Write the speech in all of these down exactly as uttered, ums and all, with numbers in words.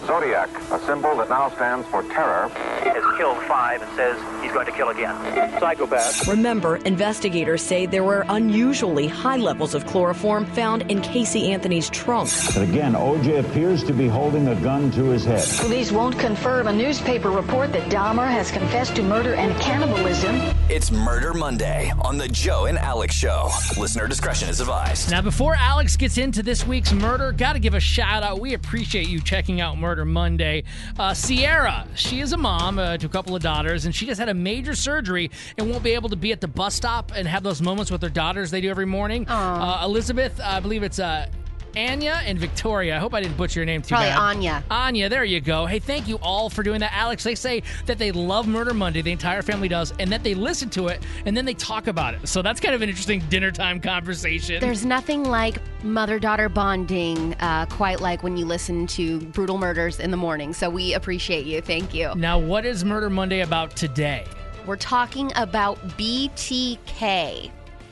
Zodiac, a symbol that now stands for terror, has killed five and says he's going to kill again. Psychopath. Remember, investigators say there were unusually high levels of chloroform found in Casey Anthony's trunk. But again, O J appears to be holding a gun to his head. Police won't confirm a newspaper report that Dahmer has confessed to murder and cannibalism. It's Murder Monday on the Joe and Alex Show. Listener discretion is advised. Now, before Alex gets into this week's murder, got to give a shout out. We appreciate you checking out Murder Monday. Uh, Sierra, she is a mom uh, to a couple of daughters, and she just had a major surgery and won't be able to be at the bus stop and have those moments with her daughters they do every morning. Uh, Elizabeth, I believe it's uh, Anya and Victoria. I hope I didn't butcher your name too Probably bad. Anya. Anya, there you go. Hey, thank you all for doing that. Alex, they say that they love Murder Monday, the entire family does, and that they listen to it, and then they talk about it. So that's kind of an interesting dinner time conversation. There's nothing like mother-daughter bonding, uh, quite like when you listen to Brutal Murders in the morning. So we appreciate you. Thank you. Now, what is Murder Monday about today? We're talking about B T K.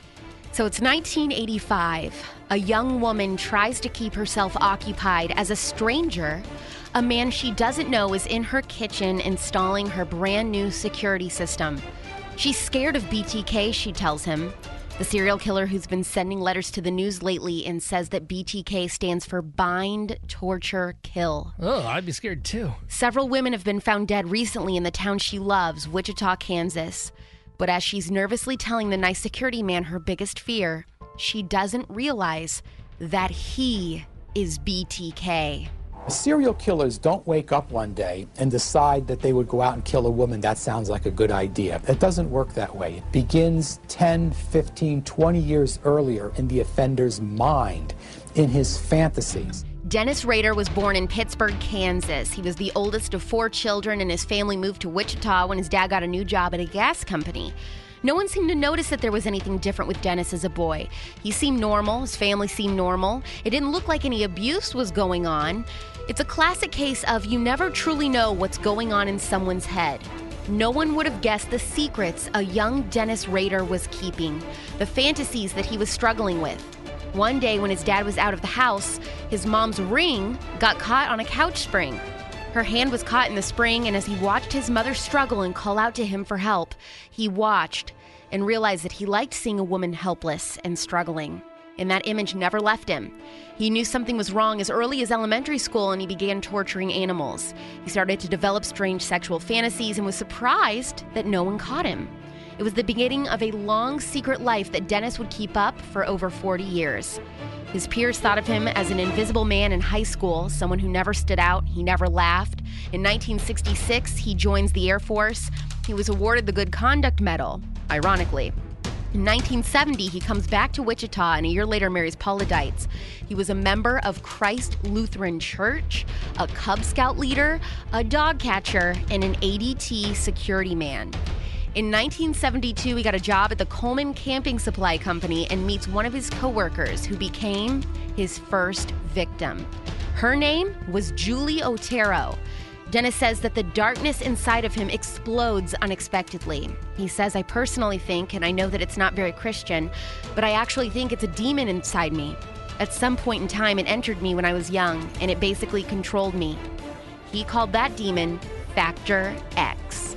So it's nineteen eighty-five. A young woman tries to keep herself occupied as a stranger, a man she doesn't know, is in her kitchen installing her brand new security system. She's scared of B T K, she tells him. The serial killer who's been sending letters to the news lately and says that B T K stands for bind, torture, kill. Oh, I'd be scared too. Several women have been found dead recently in the town she loves, Wichita, Kansas. But as she's nervously telling the nice security man her biggest fear, she doesn't realize that he is B T K. Serial killers don't wake up one day and decide that they would go out and kill a woman. That sounds like a good idea. It doesn't work that way. It begins ten, fifteen, twenty years earlier in the offender's mind, in his fantasies. Dennis Rader was born in Pittsburgh, Kansas. He was the oldest of four children, and his family moved to Wichita when his dad got a new job at a gas company. No one seemed to notice that there was anything different with Dennis as a boy. He seemed normal. His family seemed normal. It didn't look like any abuse was going on. It's a classic case of you never truly know what's going on in someone's head. No one would have guessed the secrets a young Dennis Rader was keeping, the fantasies that he was struggling with. One day when his dad was out of the house, his mom's ring got caught on a couch spring. Her hand was caught in the spring, and as he watched his mother struggle and call out to him for help, he watched and realized that he liked seeing a woman helpless and struggling. And that image never left him. He knew something was wrong as early as elementary school, and he began torturing animals. He started to develop strange sexual fantasies and was surprised that no one caught him. It was the beginning of a long secret life that Dennis would keep up for over forty years. His peers thought of him as an invisible man in high school, someone who never stood out, he never laughed. In nineteen sixty-six, he joins the Air Force. He was awarded the Good Conduct Medal, ironically. In nineteen seventy, he comes back to Wichita and a year later marries Paula Deitz. He was a member of Christ Lutheran Church, a Cub Scout leader, a dog catcher, and an A D T security man. In nineteen seventy-two, he got a job at the Coleman Camping Supply Company and meets one of his coworkers who became his first victim. Her name was Julie Otero. Dennis says that the darkness inside of him explodes unexpectedly. He says, I personally think, and I know that it's not very Christian, but I actually think it's a demon inside me. At some point in time, it entered me when I was young, and it basically controlled me. He called that demon Factor X.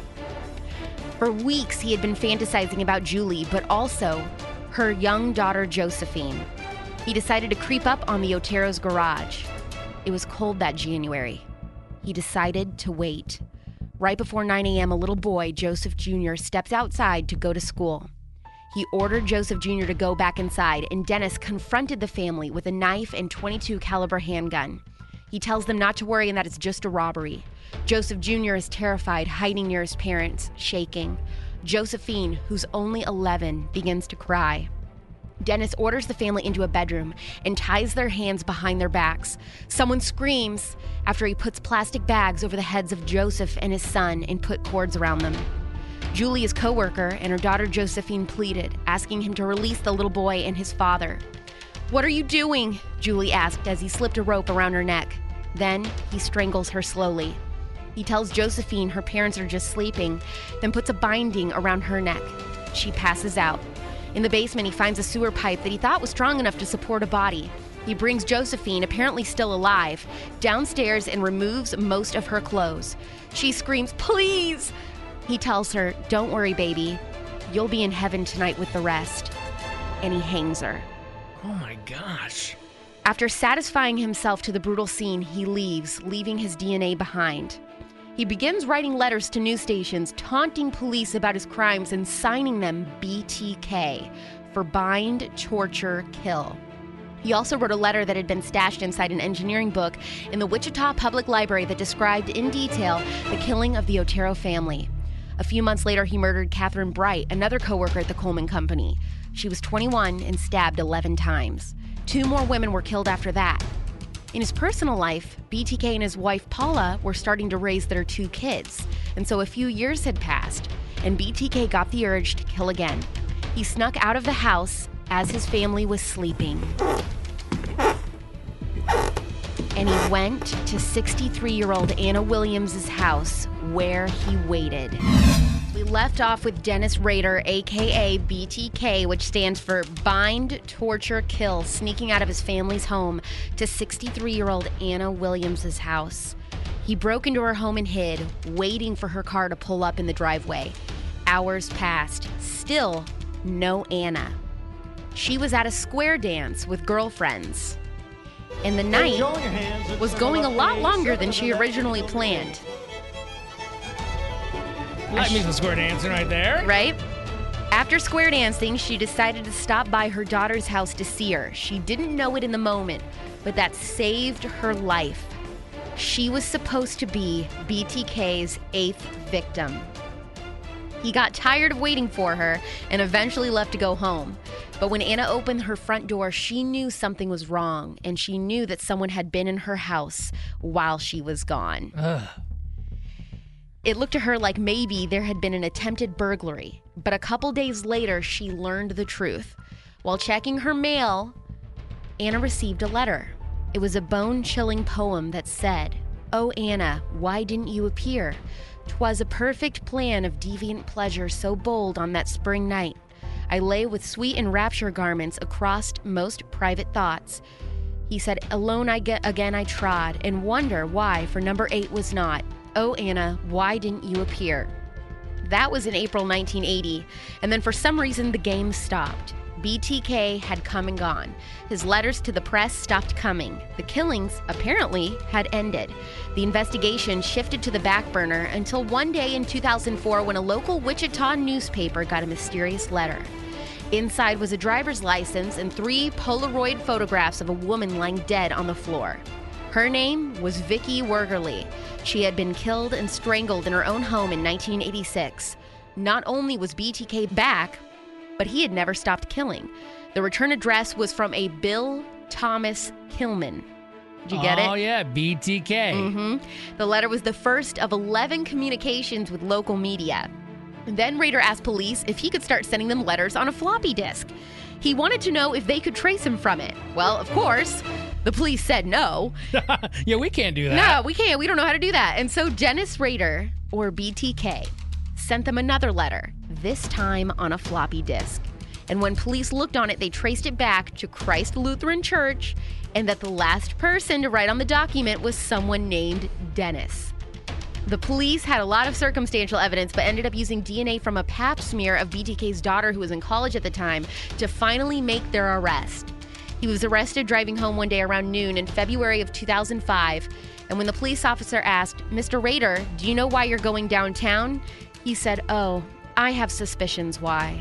For weeks, he had been fantasizing about Julie, but also her young daughter, Josephine. He decided to creep up on the Otero's garage. It was cold that January. He decided to wait. Right before nine a.m., a little boy, Joseph Junior, steps outside to go to school. He ordered Joseph Junior to go back inside, and Dennis confronted the family with a knife and twenty-two caliber handgun. He tells them not to worry and that it's just a robbery. Joseph Junior is terrified, hiding near his parents, shaking. Josephine, who's only eleven, begins to cry. Dennis orders the family into a bedroom and ties their hands behind their backs. Someone screams after he puts plastic bags over the heads of Joseph and his son and put cords around them. Julie's coworker and her daughter Josephine pleaded, asking him to release the little boy and his father. "What are you doing?" Julie asked as he slipped a rope around her neck. Then he strangles her slowly. He tells Josephine her parents are just sleeping, then puts a binding around her neck. She passes out. In the basement, he finds a sewer pipe that he thought was strong enough to support a body. He brings Josephine, apparently still alive, downstairs and removes most of her clothes. She screams, "Please!" He tells her, "Don't worry, baby. You'll be in heaven tonight with the rest." And he hangs her. Oh my gosh. After satisfying himself to the brutal scene, he leaves, leaving his D N A behind. He begins writing letters to news stations, taunting police about his crimes and signing them B T K, for bind, torture, kill. He also wrote a letter that had been stashed inside an engineering book in the Wichita Public Library that described in detail the killing of the Otero family. A few months later, he murdered Catherine Bright, another coworker at the Coleman Company. She was twenty-one and stabbed eleven times. Two more women were killed after that. In his personal life, B T K and his wife Paula were starting to raise their two kids, and so a few years had passed, and B T K got the urge to kill again. He snuck out of the house as his family was sleeping. And he went to sixty-three-year-old Anna Williams' house, where he waited. We left off with Dennis Rader, a k a. B T K, which stands for Bind, Torture, Kill, sneaking out of his family's home to sixty-three-year-old Anna Williams' house. He broke into her home and hid, waiting for her car to pull up in the driveway. Hours passed. Still, no Anna. She was at a square dance with girlfriends. And the night was going a lot longer than she originally planned. That means the square dancing right there. Right? After square dancing, she decided to stop by her daughter's house to see her. She didn't know it in the moment, but that saved her life. She was supposed to be B T K's eighth victim. He got tired of waiting for her and eventually left to go home. But when Anna opened her front door, she knew something was wrong, and she knew that someone had been in her house while she was gone. Ugh. It looked to her like maybe there had been an attempted burglary, but a couple days later, she learned the truth. While checking her mail, Anna received a letter. It was a bone-chilling poem that said, "Oh, Anna, why didn't you appear? 'Twas a perfect plan of deviant pleasure so bold on that spring night. I lay with sweet enrapture garments across most private thoughts." He said, "Alone I get again I trod, and wonder why for number eight was not. Oh, Anna, why didn't you appear?" That was in April nineteen eighty, and then for some reason the game stopped. B T K had come and gone. His letters to the press stopped coming. The killings, apparently, had ended. The investigation shifted to the back burner until one day in two thousand four when a local Wichita newspaper got a mysterious letter. Inside was a driver's license and three Polaroid photographs of a woman lying dead on the floor. Her name was Vicki Wergerly. She had been killed and strangled in her own home in nineteen eighty-six. Not only was B T K back, but he had never stopped killing. The return address was from a Bill Thomas Killman. Did you get oh, it? Oh, yeah, B T K. Mm-hmm. The letter was the first of eleven communications with local media. Then Rader asked police if he could start sending them letters on a floppy disk. He wanted to know if they could trace him from it. Well, of course, the police said no. Yeah, we can't do that. No, we can't. We don't know how to do that. And so Dennis Rader, or B T K, sent them another letter, this time on a floppy disk. And when police looked on it, they traced it back to Christ Lutheran Church, and that the last person to write on the document was someone named Dennis. The police had a lot of circumstantial evidence, but ended up using D N A from a pap smear of B T K's daughter, who was in college at the time, to finally make their arrest. He was arrested driving home one day around noon in February of two thousand five, and when the police officer asked, "Mister Rader, do you know why you're going downtown?" he said, "Oh, I have suspicions why."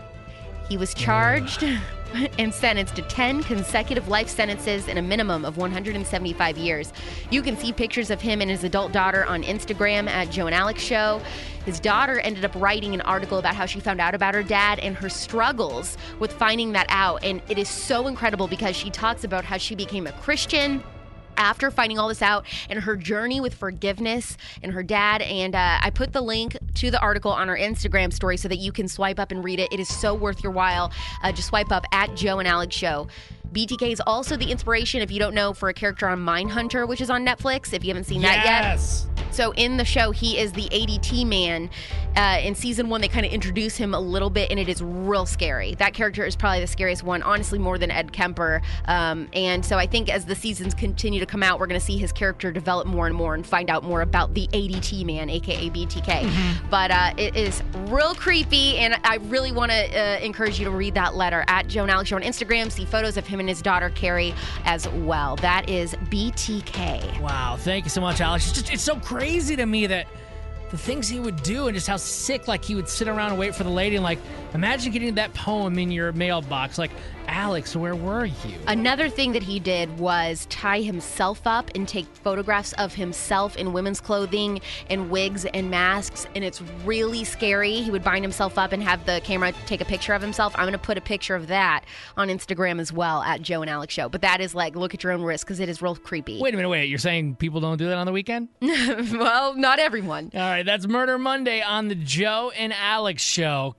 He was charged and sentenced to ten consecutive life sentences and a minimum of one hundred seventy-five years. You can see pictures of him and his adult daughter on Instagram at Joe and Alex Show. His daughter ended up writing an article about how she found out about her dad and her struggles with finding that out. And it is so incredible because she talks about how she became a Christian after finding all this out and her journey with forgiveness and her dad. And uh, I put the link to the article on our Instagram story so that you can swipe up and read it. It is so worth your while. Uh, just swipe up at Joe and Alex Show. B T K is also the inspiration, if you don't know, for a character on Mindhunter, which is on Netflix, if you haven't seen that yes. yet. So in the show, he is the A D T man, Uh, in season one, they kind of introduce him a little bit, and it is real scary. That character is probably the scariest one, honestly, more than Ed Kemper. Um, and so I think as the seasons continue to come out, we're going to see his character develop more and more and find out more about the A D T man, a k a. B T K. Mm-hmm. But uh, it is real creepy, and I really want to uh, encourage you to read that letter at Joe and Alex Show on Instagram. See photos of him and his daughter, Carrie, as well. That is B T K. Wow, thank you so much, Alex. It's just it's so crazy to me that the things he would do and just how sick, like he would sit around and wait for the lady. And like, imagine getting that poem in your mailbox. Like, Alex, where were you? Another thing that he did was tie himself up and take photographs of himself in women's clothing and wigs and masks. And it's really scary. He would bind himself up and have the camera take a picture of himself. I'm going to put a picture of that on Instagram as well at Joe and Alex Show. But that is like, look at your own risk because it is real creepy. Wait a minute, wait. You're saying people don't do that on the weekend? Well, not everyone. All right, that's Murder Monday on the Joe and Alex Show.